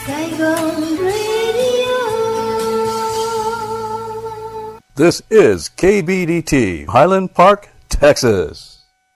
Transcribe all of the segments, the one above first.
Saigon Radio. This is KBDT, Highland Park, Texas.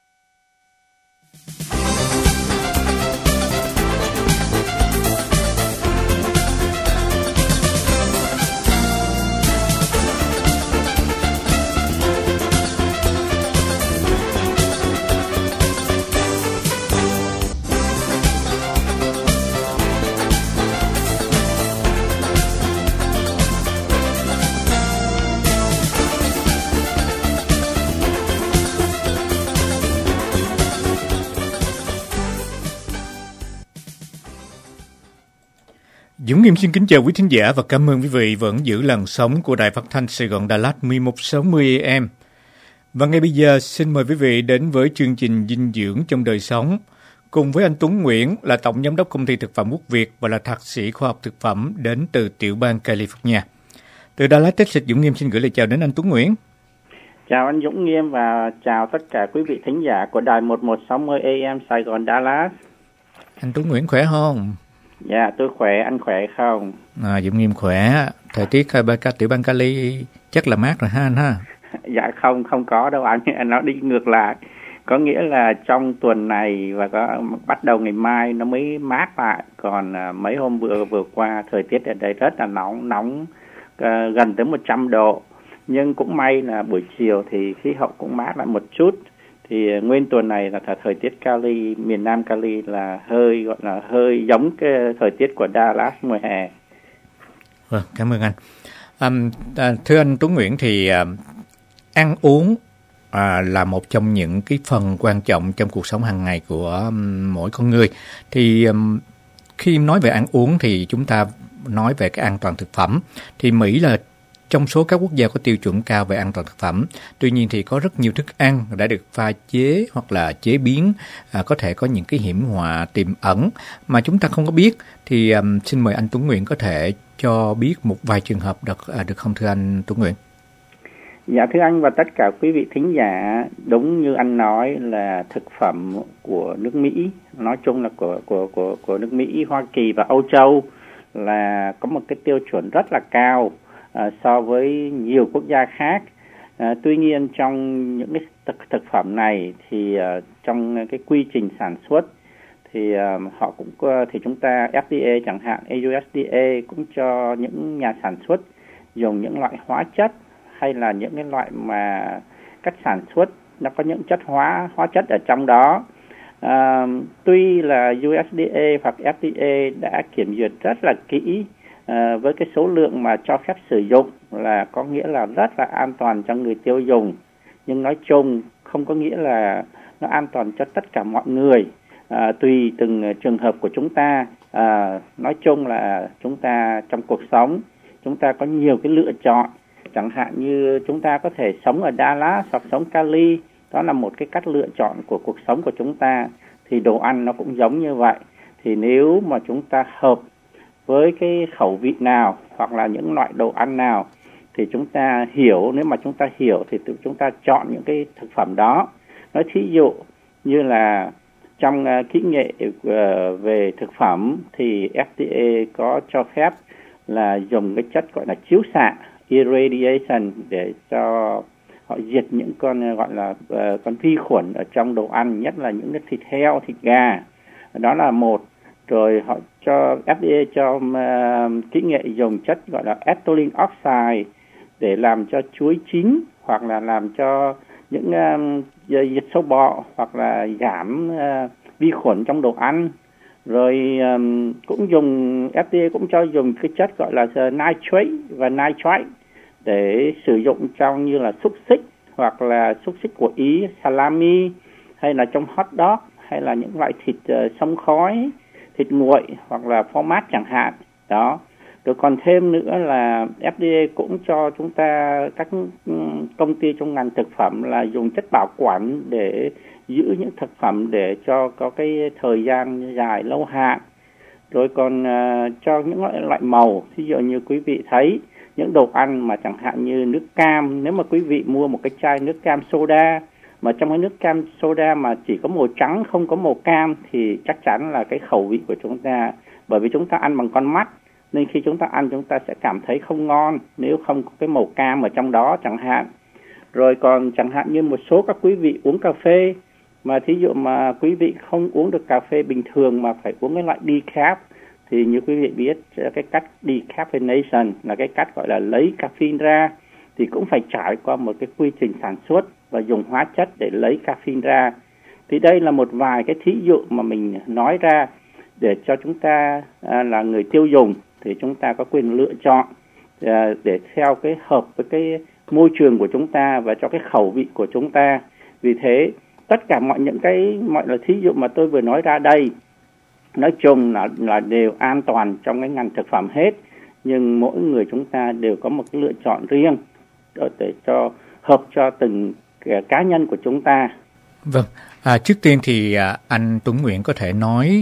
Dũng Nghiêm xin kính chào quý thính giả và cảm ơn quý vị vẫn giữ làn sóng của Đài Phát thanh Sài Gòn Đà Lạt 1160 AM. Và ngay bây giờ xin mời quý vị đến với chương trình dinh dưỡng trong đời sống cùng với anh Tuấn Nguyễn là Tổng Giám đốc Công ty Thực phẩm Quốc Việt và là Thạc sĩ khoa học thực phẩm đến từ tiểu bang California. Từ Đà Lạt, Texas, Dũng Nghiêm xin gửi lời chào đến anh Tuấn Nguyễn. Chào anh Dũng Nghiêm và chào tất cả quý vị thính giả của Đài 1160 AM Sài Gòn Đà Lạt. Anh Tuấn Nguyễn khỏe không? Dạ, tôi khỏe, anh khỏe không? Dũng Nghiêm khỏe. Thời tiết tiểu bang Cali chắc là mát rồi ha anh ha? Dạ không có đâu anh, nó đi ngược lại. Có nghĩa là trong tuần này và bắt đầu ngày mai nó mới mát lại. Còn mấy hôm vừa qua thời tiết ở đây rất là nóng gần tới 100 độ. Nhưng cũng may là buổi chiều thì khí hậu cũng mát lại một chút. Thì nguyên tuần này là thời tiết Cali, miền Nam Cali là hơi giống cái thời tiết của Dallas mùa hè. Vâng, cảm ơn anh. Thưa anh Tuấn Nguyễn thì ăn uống là một trong những cái phần quan trọng trong cuộc sống hàng ngày của mỗi con người. Thì khi nói về ăn uống thì chúng ta nói về cái an toàn thực phẩm. Thì Mỹ là trong số các quốc gia có tiêu chuẩn cao về an toàn thực phẩm. Tuy nhiên thì có rất nhiều thức ăn đã được pha chế hoặc là chế biến, có thể có những cái hiểm họa tiềm ẩn mà chúng ta không có biết. Thì xin mời anh Tuấn Nguyễn có thể cho biết một vài trường hợp được không thưa anh Tuấn Nguyễn? Dạ thưa anh và tất cả quý vị thính giả, đúng như anh nói là thực phẩm của nước Mỹ, nói chung là của nước Mỹ, Hoa Kỳ và Âu Châu là có một cái tiêu chuẩn rất là cao so với nhiều quốc gia khác. Tuy nhiên trong những cái thực phẩm này thì trong cái quy trình sản xuất thì họ cũng thì chúng ta FDA chẳng hạn, USDA cũng cho những nhà sản xuất dùng những loại hóa chất hay là những cái loại mà cách sản xuất nó có những chất hóa chất ở trong đó. Tuy là USDA hoặc FDA đã kiểm duyệt rất là kỹ với cái số lượng mà cho phép sử dụng là có nghĩa là rất là an toàn cho người tiêu dùng, nhưng nói chung không có nghĩa là nó an toàn cho tất cả mọi người, tùy từng trường hợp của chúng ta. Nói chung là chúng ta trong cuộc sống chúng ta có nhiều cái lựa chọn, chẳng hạn như chúng ta có thể sống ở Dallas hoặc sống Cali, đó là một cái cách lựa chọn của cuộc sống của chúng ta. Thì đồ ăn nó cũng giống như vậy. Thì nếu mà chúng ta hợp với cái khẩu vị nào hoặc là những loại đồ ăn nào thì chúng ta hiểu, nếu mà chúng ta hiểu thì chúng ta chọn những cái thực phẩm đó. Nói thí dụ như là trong kỹ nghệ về thực phẩm thì FDA có cho phép là dùng cái chất gọi là chiếu xạ, irradiation, để cho họ diệt những con gọi là con vi khuẩn ở trong đồ ăn, nhất là những cái thịt heo, thịt gà. Đó là một. Rồi họ cho FDA cho kỹ nghệ dùng chất gọi là ethylene oxide để làm cho chuối chín hoặc là làm cho những diệt sâu bọ hoặc là giảm vi khuẩn trong đồ ăn. Rồi cũng dùng, FDA cũng cho dùng cái chất gọi là nitrate và nitrite để sử dụng trong như là xúc xích hoặc là xúc xích của Ý, salami, hay là trong hot dog, hay là những loại thịt xông khói, thịt nguội hoặc là format chẳng hạn. Đó. Rồi còn thêm nữa là FDA cũng cho chúng ta, các công ty trong ngành thực phẩm là dùng chất bảo quản để giữ những thực phẩm để cho có cái thời gian dài lâu hạn. Rồi còn cho những loại màu, ví dụ như quý vị thấy những đồ ăn mà chẳng hạn như nước cam, nếu mà quý vị mua một cái chai nước cam soda mà trong cái nước cam soda mà chỉ có màu trắng không có màu cam thì chắc chắn là cái khẩu vị của chúng ta bởi vì chúng ta ăn bằng con mắt, nên khi chúng ta ăn chúng ta sẽ cảm thấy không ngon nếu không có cái màu cam ở trong đó chẳng hạn. Rồi còn chẳng hạn như một số các quý vị uống cà phê, mà thí dụ mà quý vị không uống được cà phê bình thường mà phải uống cái loại decaf, thì như quý vị biết cái cách decaffeination là cái cách gọi là lấy caffeine ra, thì cũng phải trải qua một cái quy trình sản xuất và dùng hóa chất để lấy caffeine ra. Thì đây là một vài cái thí dụ mà mình nói ra để cho chúng ta là người tiêu dùng thì chúng ta có quyền lựa chọn để theo cái hợp với cái môi trường của chúng ta và cho cái khẩu vị của chúng ta. Vì thế tất cả mọi là thí dụ mà tôi vừa nói ra đây, nói chung là đều an toàn trong cái ngành thực phẩm hết, nhưng mỗi người chúng ta đều có một cái lựa chọn riêng để cho hợp cho từng cá nhân của chúng ta. Vâng, trước tiên thì anh Tuấn Nguyễn có thể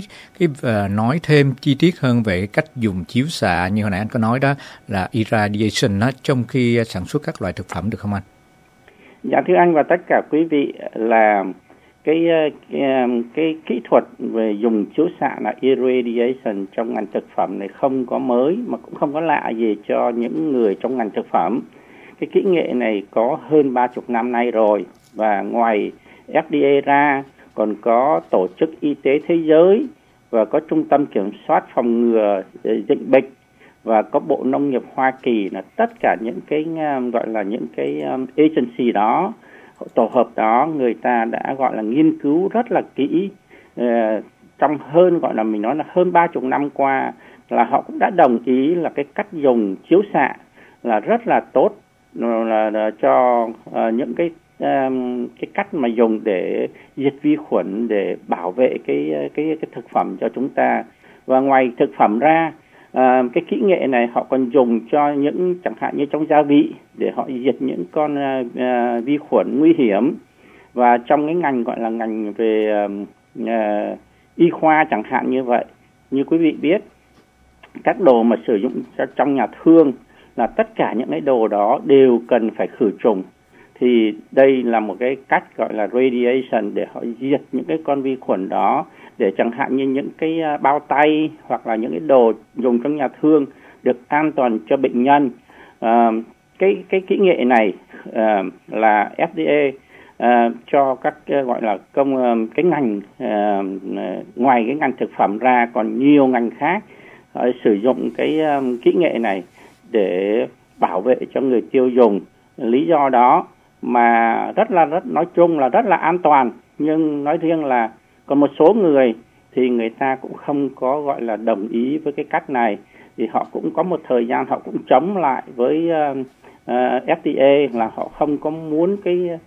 nói thêm chi tiết hơn về cách dùng chiếu xạ như hồi nãy anh có nói đó là irradiation đó, trong khi sản xuất các loại thực phẩm được không anh? Dạ thưa anh và tất cả quý vị, là cái kỹ thuật về dùng chiếu xạ là irradiation trong ngành thực phẩm này không có mới mà cũng không có lạ gì cho những người trong ngành thực phẩm. Cái kỹ nghệ này có hơn 30 năm nay rồi, và ngoài FDA ra còn có Tổ chức Y tế Thế giới và có Trung tâm Kiểm soát Phòng ngừa Dịch bệnh và có Bộ Nông nghiệp Hoa Kỳ, là tất cả những cái gọi là những cái agency đó, tổ hợp đó, người ta đã gọi là nghiên cứu rất là kỹ trong hơn gọi là mình nói là hơn 30 năm qua, là họ cũng đã đồng ý là cái cách dùng chiếu xạ là rất là tốt, là cho những cái cách mà dùng để diệt vi khuẩn, để bảo vệ cái thực phẩm cho chúng ta. Và ngoài thực phẩm ra, cái kỹ nghệ này họ còn dùng cho những chẳng hạn như trong gia vị để họ diệt những con vi khuẩn nguy hiểm. Và trong cái ngành gọi là ngành về y khoa chẳng hạn như vậy, như quý vị biết, các đồ mà sử dụng trong nhà thương là tất cả những cái đồ đó đều cần phải khử trùng. Thì đây là một cái cách gọi là radiation để họ diệt những cái con vi khuẩn đó, để chẳng hạn như những cái bao tay hoặc là những cái đồ dùng trong nhà thương được an toàn cho bệnh nhân. Cái kỹ nghệ này là FDA cho các gọi là cái ngành ngoài cái ngành thực phẩm ra còn nhiều ngành khác sử dụng cái kỹ nghệ này để bảo vệ cho người tiêu dùng. Lý do đó mà rất nói chung là rất là an toàn, nhưng nói riêng là còn một số người thì người ta cũng không có gọi là đồng ý với cái cách này, thì họ cũng có một thời gian họ cũng chống lại với FDA, là họ không có muốn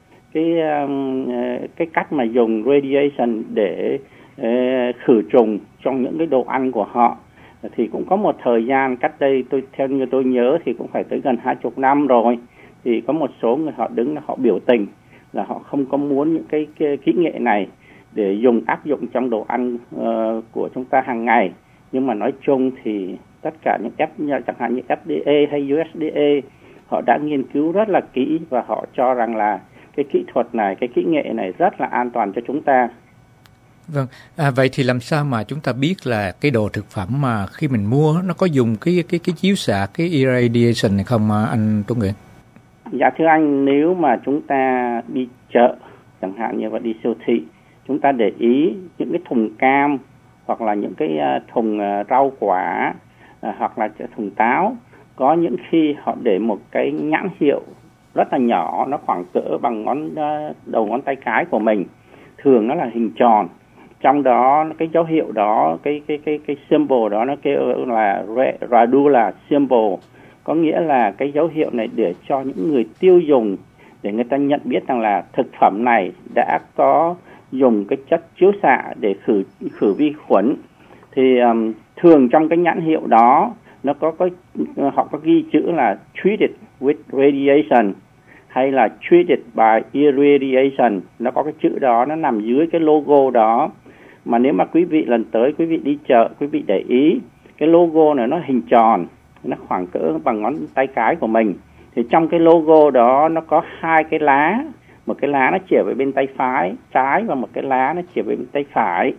cái cách mà dùng radiation để khử trùng trong những cái đồ ăn của họ. Thì cũng có một thời gian cách đây theo như tôi nhớ thì cũng phải tới gần 20 năm rồi, thì có một số người họ đứng họ biểu tình là họ không có muốn những cái kỹ nghệ này để áp dụng trong đồ ăn của chúng ta hàng ngày. Nhưng mà nói chung thì tất cả những chẳng hạn như FDA hay USDA họ đã nghiên cứu rất là kỹ và họ cho rằng là cái kỹ thuật này, cái kỹ nghệ này rất là an toàn cho chúng ta. Vâng, vậy thì làm sao mà chúng ta biết là cái đồ thực phẩm mà khi mình mua nó có dùng cái chiếu xạ, cái irradiation này không anh Tuấn Nguyễn? Dạ thưa anh, nếu mà chúng ta đi chợ chẳng hạn như vậy, đi siêu thị, chúng ta để ý những cái thùng cam hoặc là những cái thùng rau quả hoặc là thùng táo, có những khi họ để một cái nhãn hiệu rất là nhỏ, nó khoảng cỡ bằng đầu ngón tay cái của mình, thường nó là hình tròn. Trong đó cái dấu hiệu đó, cái symbol đó nó kêu là radula symbol, có nghĩa là cái dấu hiệu này để cho những người tiêu dùng để người ta nhận biết rằng là thực phẩm này đã có dùng cái chất chiếu xạ để khử vi khuẩn. Thì thường trong cái nhãn hiệu đó nó họ có ghi chữ là treated with radiation hay là treated by irradiation, nó có cái chữ đó, nó nằm dưới cái logo đó. Mà nếu mà quý vị lần tới quý vị đi chợ, quý vị để ý cái logo này nó hình tròn, nó khoảng cỡ bằng ngón tay cái của mình. Thì trong cái logo đó nó có hai cái lá, một cái lá nó chỉ về bên tay trái và một cái lá nó chỉ về bên tay phải.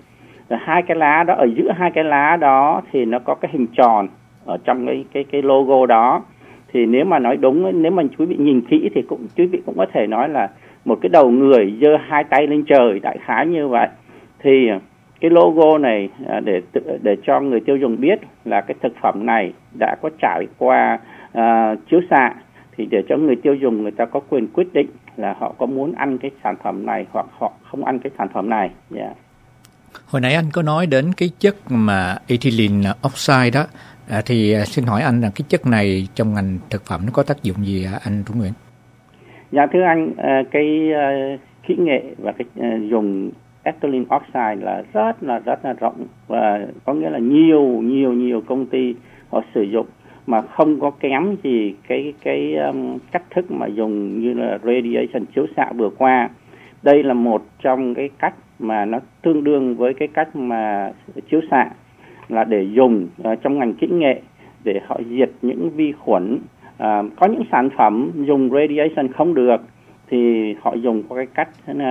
Rồi hai cái lá đó, ở giữa hai cái lá đó thì nó có cái hình tròn ở trong cái logo đó. Thì nếu mà nói đúng, nếu mà quý vị nhìn kỹ thì quý vị cũng có thể nói là một cái đầu người giơ hai tay lên trời, đại khái như vậy. Thì cái logo này để cho người tiêu dùng biết là cái thực phẩm này đã có trải qua chiếu xạ, thì để cho người tiêu dùng người ta có quyền quyết định là họ có muốn ăn cái sản phẩm này hoặc họ không ăn cái sản phẩm này. Yeah. Hồi nãy anh có nói đến cái chất mà ethylene oxide đó, thì xin hỏi anh là cái chất này trong ngành thực phẩm nó có tác dụng gì anh Tuấn Nguyễn? Dạ thưa anh, cái kỹ nghệ và cái dùng ethylene oxide là rất là rộng, và có nghĩa là nhiều công ty họ sử dụng mà không có kém gì cái cách thức mà dùng như là radiation chiếu xạ vừa qua. Đây là một trong cái cách mà nó tương đương với cái cách mà chiếu xạ, là để dùng trong ngành kỹ nghệ để họ diệt những vi khuẩn. Có những sản phẩm dùng radiation không được thì họ dùng qua cái cách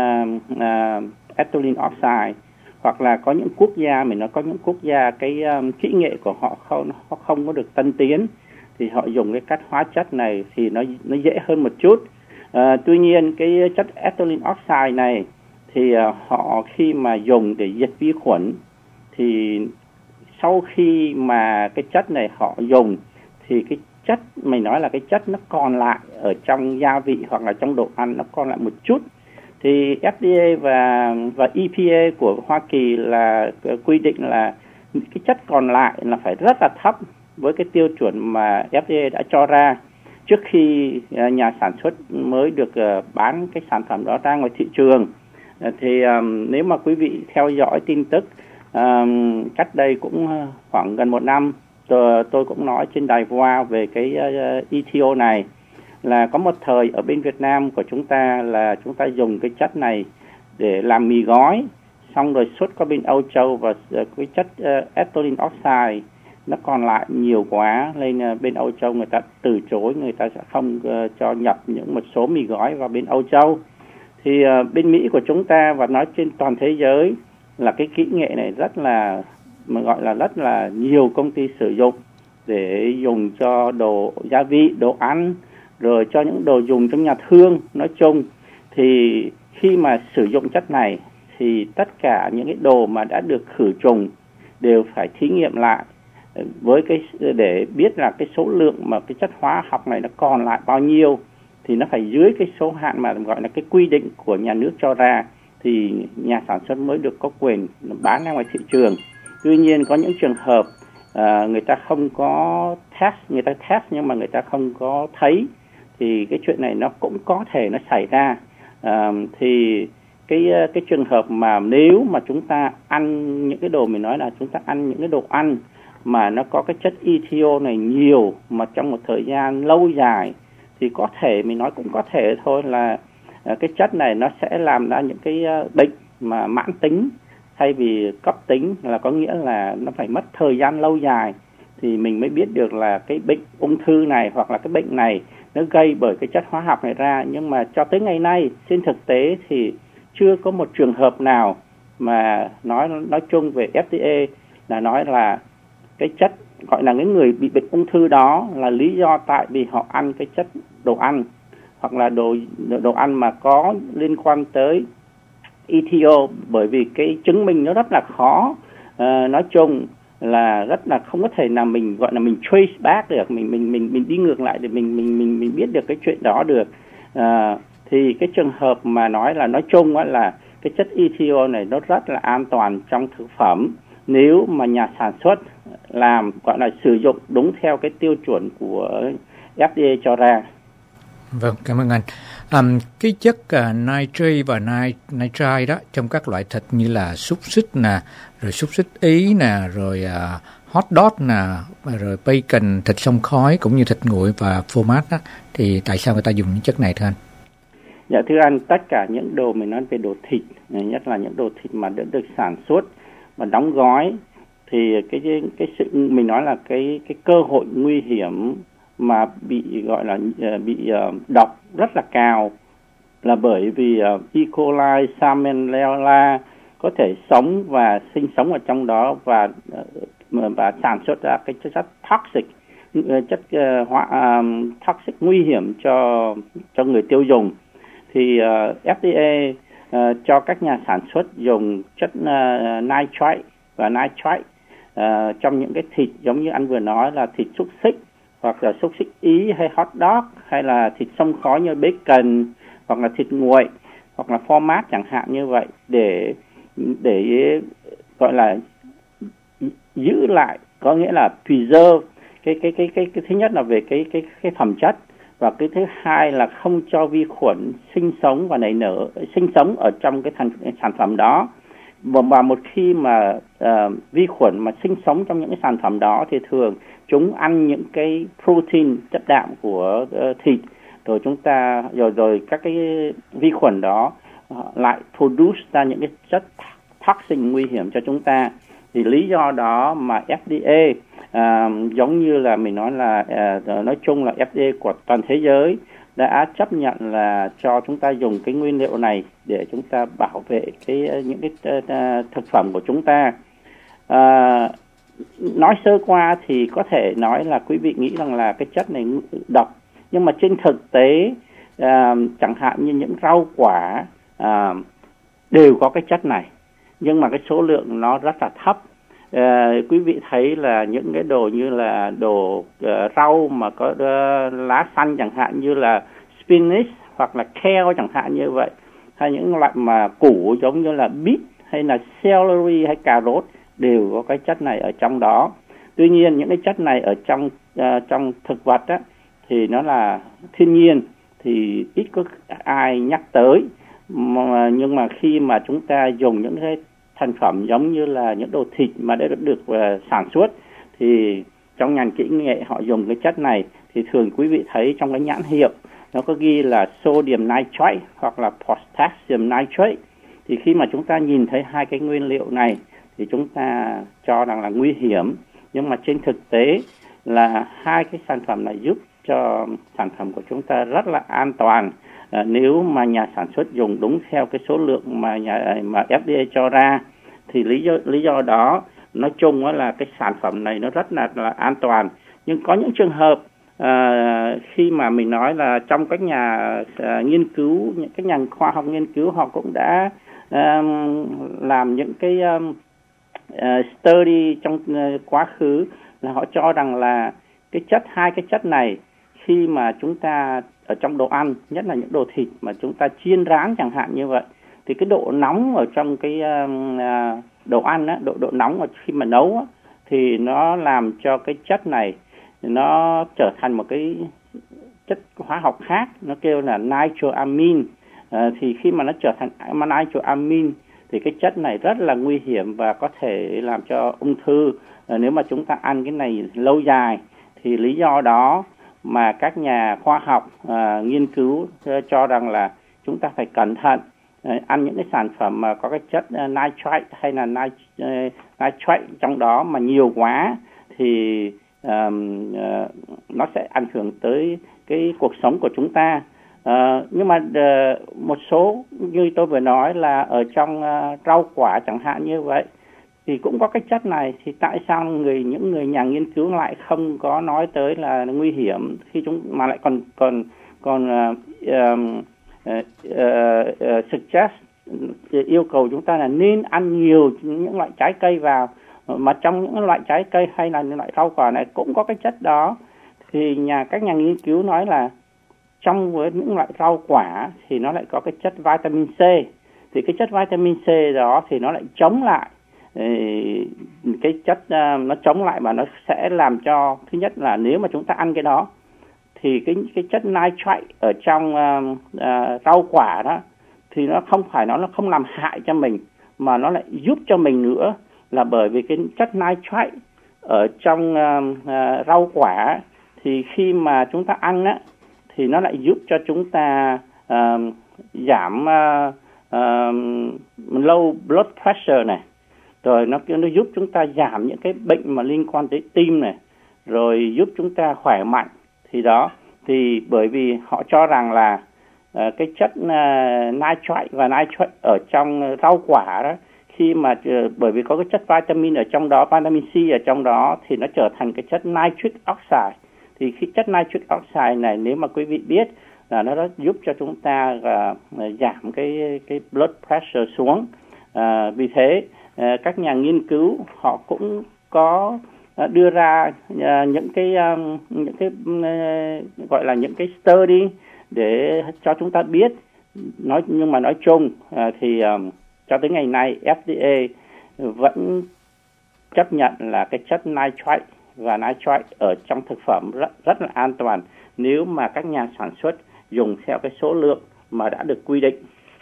ethylene oxide, hoặc là có những quốc gia, mình nói có những quốc gia cái kỹ nghệ của họ không có được tân tiến thì họ dùng cái cách hóa chất này thì nó dễ hơn một chút. Tuy nhiên cái chất ethylene oxide này thì họ khi mà dùng để diệt vi khuẩn thì sau khi mà cái chất này họ dùng thì cái chất mình nói là cái chất nó còn lại ở trong gia vị hoặc là trong đồ ăn nó còn lại một chút, thì FDA và EPA của Hoa Kỳ là quy định là cái chất còn lại là phải rất là thấp với cái tiêu chuẩn mà FDA đã cho ra trước khi nhà sản xuất mới được bán cái sản phẩm đó ra ngoài thị trường. Thì nếu mà quý vị theo dõi tin tức cách đây cũng khoảng gần một năm, tôi cũng nói trên đài VOA về cái ETO này, là có một thời ở bên Việt Nam của chúng ta là chúng ta dùng cái chất này để làm mì gói, xong rồi xuất qua bên Âu Châu, và cái chất ethylene oxide nó còn lại nhiều quá nên bên Âu Châu người ta từ chối, người ta sẽ không cho nhập một số mì gói vào bên Âu Châu. Thì bên Mỹ của chúng ta và nói trên toàn thế giới là cái kỹ nghệ này rất là nhiều công ty sử dụng để dùng cho đồ gia vị, đồ ăn, rồi cho những đồ dùng trong nhà thương nói chung. Thì khi mà sử dụng chất này thì tất cả những cái đồ mà đã được khử trùng đều phải thí nghiệm lại với để biết là cái số lượng mà cái chất hóa học này nó còn lại bao nhiêu, thì nó phải dưới cái số hạn mà gọi là cái quy định của nhà nước cho ra thì nhà sản xuất mới được có quyền bán ra ngoài thị trường. Tuy nhiên có những trường hợp người ta không có test, người ta test nhưng mà người ta không có thấy, thì cái chuyện này nó cũng có thể nó xảy ra. Thì cái trường hợp mà nếu mà chúng ta ăn những cái đồ, mình nói là chúng ta ăn những cái đồ ăn mà nó có cái chất ETO này nhiều mà trong một thời gian lâu dài, thì có thể, mình nói cũng có thể thôi, là cái chất này nó sẽ làm ra những cái bệnh mà mãn tính thay vì cấp tính, là có nghĩa là nó phải mất thời gian lâu dài thì mình mới biết được là cái bệnh ung thư này hoặc là cái bệnh này nó gây bởi cái chất hóa học này ra. Nhưng mà cho tới ngày nay trên thực tế thì chưa có một trường hợp nào mà nói chung về FDA là nói là cái chất gọi là cái người bị bệnh ung thư đó là lý do tại vì họ ăn cái chất đồ ăn hoặc là đồ ăn mà có liên quan tới ETO, bởi vì cái chứng minh nó rất là khó. Nói chung là rất là không có thể nào mình gọi là mình trace back được, mình đi ngược lại để mình biết được cái chuyện đó được. Thì cái trường hợp mà nói chung là cái chất ETO này nó rất là an toàn trong thực phẩm nếu mà nhà sản xuất làm, gọi là sử dụng đúng theo cái tiêu chuẩn của FDA cho ra. Vâng, cảm ơn anh. Cái chất nitrate và nitrite đó trong các loại thịt như là xúc xích nè, rồi xúc xích Ý nè, rồi hot dog nè, rồi bacon, thịt xông khói cũng như thịt nguội và phô mát đó, thì tại sao người ta dùng những chất này thưa anh? Dạ thưa anh, tất cả những đồ mình nói về đồ thịt, nhất là những đồ thịt mà đã được sản xuất và đóng gói, thì cái sự mình nói là cái cơ hội nguy hiểm mà bị gọi là bị độc rất là cao, là bởi vì E. coli, Salmonella, có thể sống và sinh sống ở trong đó và sản xuất ra cái chất toxic, toxic nguy hiểm cho người tiêu dùng. Thì FDA cho các nhà sản xuất dùng chất nitrite và nitrite trong những cái thịt giống như anh vừa nói là thịt xúc xích hoặc là xúc xích Ý hay hot dog hay là thịt xông khói như bacon hoặc là thịt nguội hoặc là format chẳng hạn như vậy để gọi là giữ lại, có nghĩa là preserve cái thứ nhất là về cái phẩm chất, và cái thứ hai là không cho vi khuẩn sinh sống và nảy nở sinh sống ở trong cái sản phẩm đó. Và một khi mà vi khuẩn mà sinh sống trong những cái sản phẩm đó thì thường chúng ăn những cái protein, chất đạm của thịt, rồi chúng ta rồi các cái vi khuẩn đó lại produce ra những cái chất toxic nguy hiểm cho chúng ta. Thì lý do đó mà FDA giống như là mình nói là nói chung là FDA của toàn thế giới đã chấp nhận là cho chúng ta dùng cái nguyên liệu này để chúng ta bảo vệ những cái thực phẩm của chúng ta. Nói sơ qua thì có thể nói là quý vị nghĩ rằng là cái chất này độc, nhưng mà trên thực tế chẳng hạn như những rau quả đều có cái chất này, nhưng mà cái số lượng nó rất là thấp. Quý vị thấy là những cái đồ như là đồ rau mà có lá xanh chẳng hạn như là spinach hoặc là kale chẳng hạn như vậy, hay những loại mà củ giống như là beet hay là celery hay cà rốt đều có cái chất này ở trong đó. Tuy nhiên những cái chất này ở trong thực vật á, thì nó là thiên nhiên thì ít có ai nhắc tới, nhưng mà khi mà chúng ta dùng những cái thành phẩm giống như là những đồ thịt mà đã được sản xuất thì trong ngành kỹ nghệ họ dùng cái chất này, thì thường quý vị thấy trong cái nhãn hiệu nó có ghi là sodium nitrate hoặc là potassium nitrate. Thì khi mà chúng ta nhìn thấy hai cái nguyên liệu này thì chúng ta cho rằng là nguy hiểm, nhưng mà trên thực tế là hai cái sản phẩm này giúp cho sản phẩm của chúng ta rất là an toàn nếu mà nhà sản xuất dùng đúng theo cái số lượng mà FDA cho ra. Thì lý do đó nói chung là cái sản phẩm này nó rất là an toàn. Nhưng có những trường hợp khi mà mình nói là trong các nhà nghiên cứu, những cái nhà khoa học nghiên cứu họ cũng đã làm những cái study trong quá khứ, là họ cho rằng là hai cái chất này khi mà chúng ta ở trong đồ ăn, nhất là những đồ thịt mà chúng ta chiên rán chẳng hạn như vậy, thì cái độ nóng ở trong cái đồ ăn á, độ nóng ở khi mà nấu á, thì nó làm cho cái chất này nó trở thành một cái chất hóa học khác, nó kêu là nitroamine. Thì khi mà nó trở thành nitroamine thì cái chất này rất là nguy hiểm và có thể làm cho ung thư nếu mà chúng ta ăn cái này lâu dài. Thì lý do đó mà các nhà khoa học nghiên cứu cho rằng là chúng ta phải cẩn thận ăn những cái sản phẩm mà có cái chất nitrite hay là nitrate trong đó mà nhiều quá thì nó sẽ ảnh hưởng tới cái cuộc sống của chúng ta. Nhưng mà một số như tôi vừa nói là ở trong rau quả chẳng hạn như vậy thì cũng có cái chất này, thì tại sao những người nhà nghiên cứu lại không có nói tới là nguy hiểm khi chúng mà lại còn suggest yêu cầu chúng ta là nên ăn nhiều những loại trái cây vào, mà trong những loại trái cây hay là những loại rau quả này cũng có cái chất đó. Thì các nhà nghiên cứu nói là trong với những loại rau quả thì nó lại có cái chất vitamin C, thì cái chất vitamin C đó thì nó lại chống lại cái chất nó chống lại và nó sẽ làm cho, thứ nhất là nếu mà chúng ta ăn cái đó thì cái chất nitrite ở trong rau quả đó thì nó không làm hại cho mình mà nó lại giúp cho mình nữa, là bởi vì cái chất nitrite ở trong rau quả thì khi mà chúng ta ăn á thì nó lại giúp cho chúng ta giảm low blood pressure này, rồi nó giúp chúng ta giảm những cái bệnh mà liên quan tới tim này, rồi giúp chúng ta khỏe mạnh. Thì đó, thì bởi vì họ cho rằng là cái chất nitrite và nitrate ở trong rau quả đó, khi mà bởi vì có cái chất vitamin ở trong đó, vitamin C ở trong đó, thì nó trở thành cái chất nitric oxide. Thì khi chất nitric oxide này, nếu mà quý vị biết là nó đã giúp cho chúng ta giảm cái blood pressure xuống. Vì thế các nhà nghiên cứu họ cũng có đưa ra những cái gọi là những cái study để cho chúng ta biết. Nhưng mà nói chung thì cho tới ngày nay FDA vẫn chấp nhận là cái chất nitrite và nitrite ở trong thực phẩm rất là an toàn nếu mà các nhà sản xuất dùng theo cái số lượng mà đã được quy định.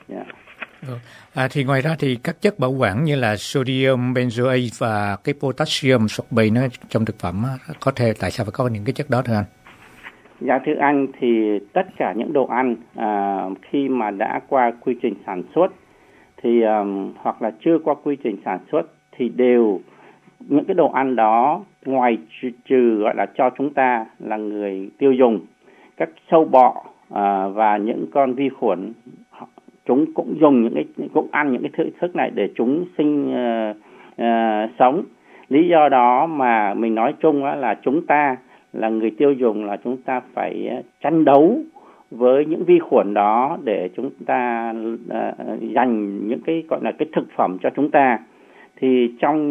Thì ngoài ra thì các chất bảo quản như là sodium benzoate và cái potassium sorbate nó trong thực phẩm có thể tại sao phải có những cái chất đó thưa anh? Dạ thưa anh, thì tất cả những đồ ăn khi mà đã qua quy trình sản xuất thì hoặc là chưa qua quy trình sản xuất thì đều những cái đồ ăn đó, ngoài trừ gọi là cho chúng ta là người tiêu dùng, các sâu bọ và những con vi khuẩn, chúng cũng dùng cũng ăn những cái thức này để chúng sinh sống. Lý do đó mà mình nói chung là chúng ta là người tiêu dùng là chúng ta phải tranh đấu với những vi khuẩn đó để chúng ta dành những cái gọi là cái thực phẩm cho chúng ta. Thì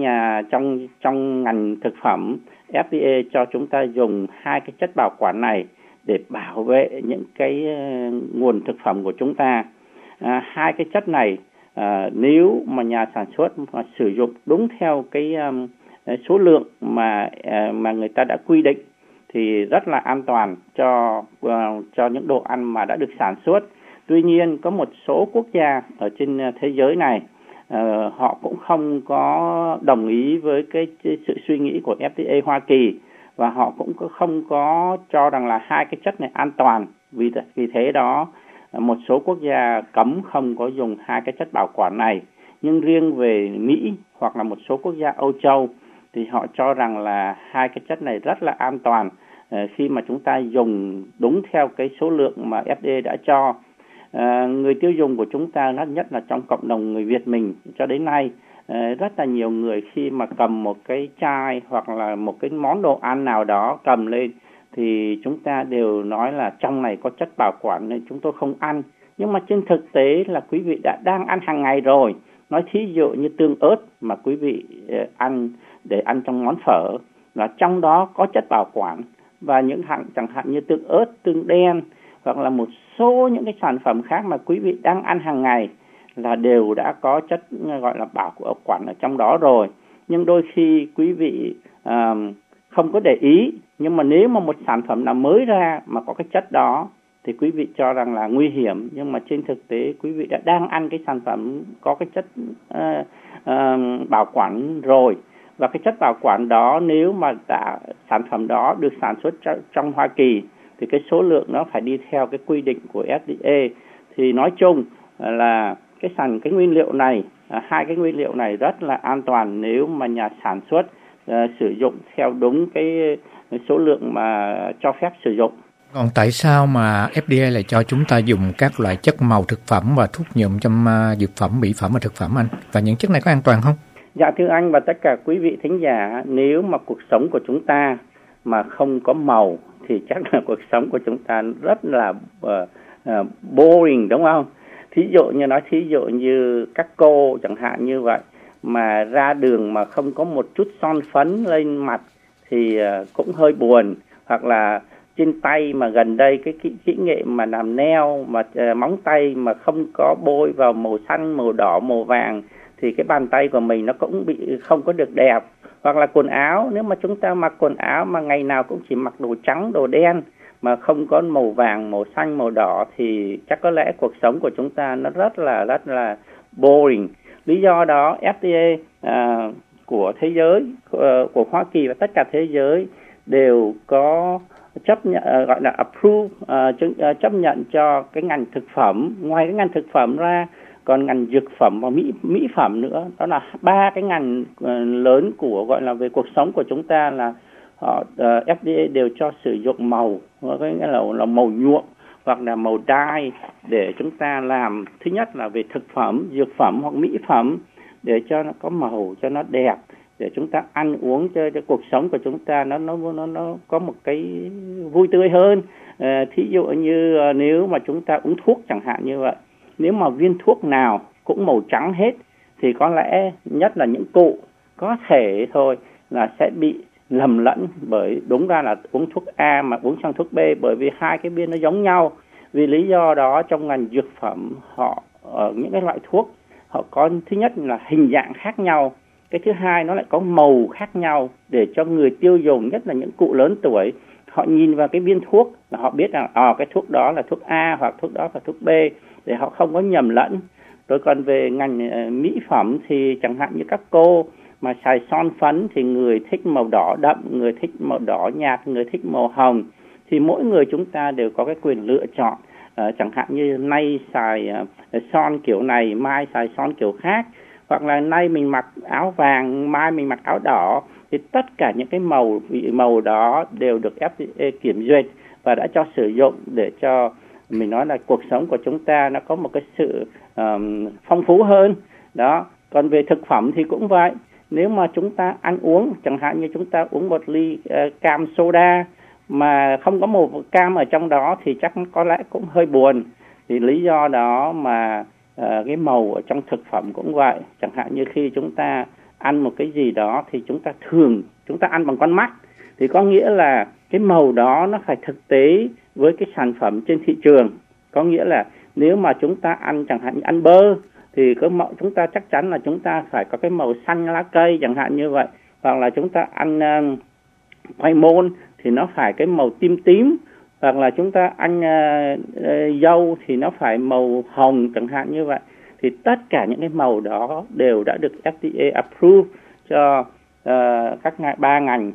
trong ngành thực phẩm, FDA cho chúng ta dùng 2 cái chất bảo quản này để bảo vệ những cái nguồn thực phẩm của chúng ta. 2 cái chất này nếu mà nhà sản xuất mà sử dụng đúng theo cái số lượng mà người ta đã quy định thì rất là an toàn cho những đồ ăn mà đã được sản xuất. Tuy nhiên có một số quốc gia ở trên thế giới này họ cũng không có đồng ý với cái sự suy nghĩ của FDA Hoa Kỳ, và họ cũng không có cho rằng là 2 cái chất này an toàn. Vì thế đó một số quốc gia cấm không có dùng 2 cái chất bảo quản này. Nhưng riêng về Mỹ hoặc là một số quốc gia Âu Châu thì họ cho rằng là 2 cái chất này rất là an toàn khi mà chúng ta dùng đúng theo cái số lượng mà FDA đã cho. Người tiêu dùng của chúng ta, nhất là trong cộng đồng người Việt mình cho đến nay, rất là nhiều người khi mà cầm một cái chai hoặc là một cái món đồ ăn nào đó cầm lên thì chúng ta đều nói là trong này có chất bảo quản nên chúng tôi không ăn. Nhưng mà trên thực tế là quý vị đang ăn hàng ngày rồi. Nói thí dụ như tương ớt mà quý vị ăn để ăn trong món phở là trong đó có chất bảo quản, và những chẳng hạn như tương ớt, tương đen hoặc là một số những cái sản phẩm khác mà quý vị đang ăn hàng ngày là đều đã có chất gọi là bảo quản ở trong đó rồi. Nhưng đôi khi quý vị không có để ý, nhưng mà nếu mà một sản phẩm nào mới ra mà có cái chất đó thì quý vị cho rằng là nguy hiểm, nhưng mà trên thực tế quý vị đang ăn cái sản phẩm có cái chất bảo quản rồi. Và cái chất bảo quản đó nếu mà sản phẩm đó được sản xuất trong Hoa Kỳ thì cái số lượng nó phải đi theo cái quy định của FDA. Thì nói chung là cái nguyên liệu này, 2 cái nguyên liệu này rất là an toàn nếu mà nhà sản xuất sử dụng theo đúng cái số lượng mà cho phép sử dụng. Còn tại sao mà FDA lại cho chúng ta dùng các loại chất màu thực phẩm và thuốc nhuộm trong dược phẩm, mỹ phẩm và thực phẩm anh? Và những chất này có an toàn không? Dạ thưa anh và tất cả quý vị thính giả, nếu mà cuộc sống của chúng ta mà không có màu thì chắc là cuộc sống của chúng ta rất là boring, đúng không? Thí dụ như các cô chẳng hạn như vậy mà ra đường mà không có một chút son phấn lên mặt thì cũng hơi buồn. Hoặc là trên tay mà gần đây cái kỹ nghệ mà làm nail mà móng tay mà không có bôi vào màu xanh, màu đỏ, màu vàng thì cái bàn tay của mình nó cũng bị không có được đẹp. Hoặc là quần áo, nếu mà chúng ta mặc quần áo mà ngày nào cũng chỉ mặc đồ trắng, đồ đen mà không có màu vàng, màu xanh, màu đỏ thì chắc có lẽ cuộc sống của chúng ta nó rất là boring. Lý do đó FDA của thế giới, của Hoa Kỳ và tất cả thế giới đều có chấp nhận, gọi là approve, chấp nhận cho cái ngành thực phẩm. Ngoài cái ngành thực phẩm ra còn ngành dược phẩm và mỹ phẩm nữa. Đó là 3 cái ngành lớn của gọi là về cuộc sống của chúng ta là FDA đều cho sử dụng màu, có nghĩa là màu nhuộm hoặc là màu dye để chúng ta làm, thứ nhất là về thực phẩm, dược phẩm hoặc mỹ phẩm. để cho nó có màu, cho nó đẹp, để chúng ta ăn uống cho cuộc sống của chúng ta nó có một cái vui tươi hơn. Thí dụ như nếu mà chúng ta uống thuốc chẳng hạn như vậy, nếu mà viên thuốc nào cũng màu trắng hết thì có lẽ nhất là những cụ có thể thôi là sẽ bị lầm lẫn, bởi đúng ra là uống thuốc A mà uống sang thuốc B, bởi vì hai cái viên nó giống nhau. Vì lý do đó trong ngành dược phẩm họ những cái loại thuốc họ có thứ nhất là hình dạng khác nhau, cái thứ hai nó lại có màu khác nhau, để cho người tiêu dùng, nhất là những cụ lớn tuổi, họ nhìn vào cái viên thuốc là họ biết rằng cái thuốc đó là thuốc A hoặc thuốc đó là thuốc B, để họ không có nhầm lẫn. Rồi còn về ngành mỹ phẩm thì chẳng hạn như các cô mà xài son phấn thì người thích màu đỏ đậm, người thích màu đỏ nhạt, người thích màu hồng, thì mỗi người chúng ta đều có cái quyền lựa chọn. Chẳng hạn như nay xài son kiểu này, mai xài son kiểu khác, hoặc là nay mình mặc áo vàng, mai mình mặc áo đỏ, thì tất cả những cái màu đó đều được FDA kiểm duyệt và đã cho sử dụng để cho mình nói là cuộc sống của chúng ta nó có một cái sự phong phú hơn đó. Còn về thực phẩm thì cũng vậy, nếu mà chúng ta ăn uống, chẳng hạn như chúng ta uống một ly cam soda mà không có màu cam ở trong đó thì chắc có lẽ cũng hơi buồn. Thì lý do đó mà cái màu ở trong thực phẩm cũng vậy. Chẳng hạn như khi chúng ta ăn một cái gì đó thì chúng ta ăn bằng con mắt, thì có nghĩa là cái màu đó nó phải thực tế với cái sản phẩm trên thị trường. Có nghĩa là nếu mà chúng ta ăn chẳng hạn như ăn bơ thì cái màu chúng ta chắc chắn là chúng ta phải có cái màu xanh lá cây chẳng hạn như vậy, hoặc là chúng ta ăn khoai môn thì nó phải cái màu tím tím, hoặc là chúng ta ăn dâu thì nó phải màu hồng chẳng hạn như vậy. Thì tất cả những cái màu đó đều đã được FDA approve cho các ba ngành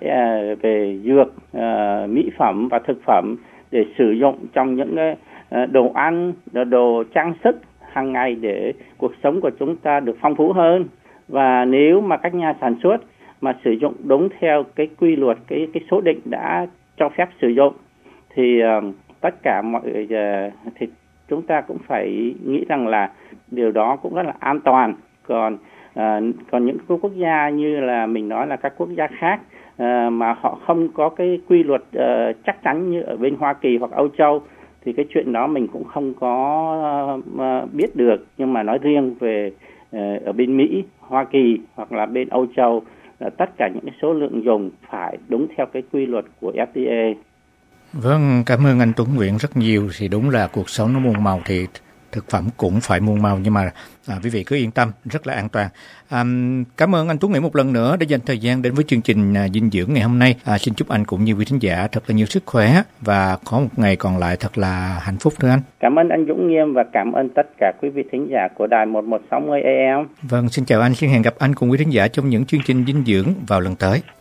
về dược, mỹ phẩm và thực phẩm để sử dụng trong những đồ ăn, đồ trang sức hàng ngày để cuộc sống của chúng ta được phong phú hơn. Và nếu mà các nhà sản xuất mà sử dụng đúng theo cái quy luật, cái số định đã cho phép sử dụng thì tất cả mọi thì chúng ta cũng phải nghĩ rằng là điều đó cũng rất là an toàn. Còn những quốc gia như là mình nói là các quốc gia khác mà họ không có cái quy luật chắc chắn như ở bên Hoa Kỳ hoặc Âu Châu thì cái chuyện đó mình cũng không có biết được. Nhưng mà nói riêng về ở bên Mỹ, Hoa Kỳ hoặc là bên Âu Châu là tất cả những cái số lượng dùng phải đúng theo cái quy luật của FDA. Vâng, cảm ơn anh Tuấn Nguyễn rất nhiều. Thì đúng là cuộc sống nó muôn màu thì thực phẩm cũng phải muôn màu, nhưng mà quý vị cứ yên tâm, rất là an toàn. Cảm ơn anh Tuấn Nguyễn một lần nữa đã dành thời gian đến với chương trình dinh dưỡng ngày hôm nay. Xin chúc anh cũng như quý thính giả thật là nhiều sức khỏe và có một ngày còn lại thật là hạnh phúc thưa anh. Cảm ơn anh Dũng Nghiêm và cảm ơn tất cả quý vị thính giả của đài 1160 AM. Vâng, xin chào anh, xin hẹn gặp anh cùng quý thính giả trong những chương trình dinh dưỡng vào lần tới.